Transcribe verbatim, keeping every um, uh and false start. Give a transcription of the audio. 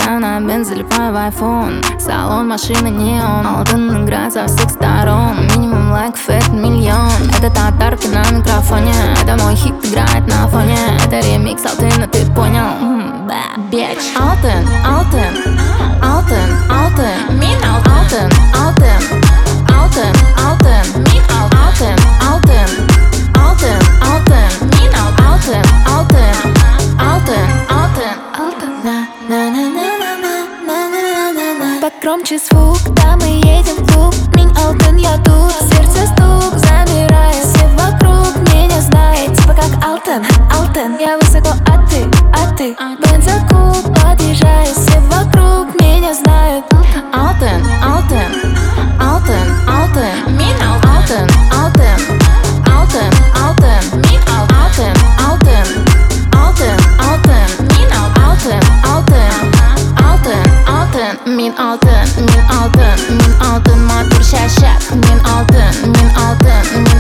Летаю на бенз, залипаю в айфон. Салон машины неон, алтын играет со всех сторон. Минимум лайков — это миллион. Это татарки на микрофоне, это мой хит играет на фоне. Это ремикс Алтына, ты понял? Mm, bad bitch. Алтын, Алтын, Алтын, Алтын, Мин Алтын, Алтын, Алтын, Алтын, Мин Алтын, Алтын, Алтын, Алтын, Мин Алтын, Алтын, Алтын, Алтын, Алтын. На на на на на на на на на. Погромче звук, да мы едем в клуб. Мин Алтын, я тут, сердце стук замирает. Все вокруг меня знают, типа как Алтын, Алтын. Я высоко, а ты, а ты бензокуб подъезжает. Все вокруг меня знают. Алтын, Алтын, Алтын, Алтын, Мин Алтын, Алтын, Алтын, Алтын, Мин Алтын, Алтын, Алтын, Алтын, Мин Алтын, Алтын, Алтын, Алтын, Мин Алтын, Мин Алтын, Мин Алтын, мотор шашак. Мин Алтын, Мин Алтын,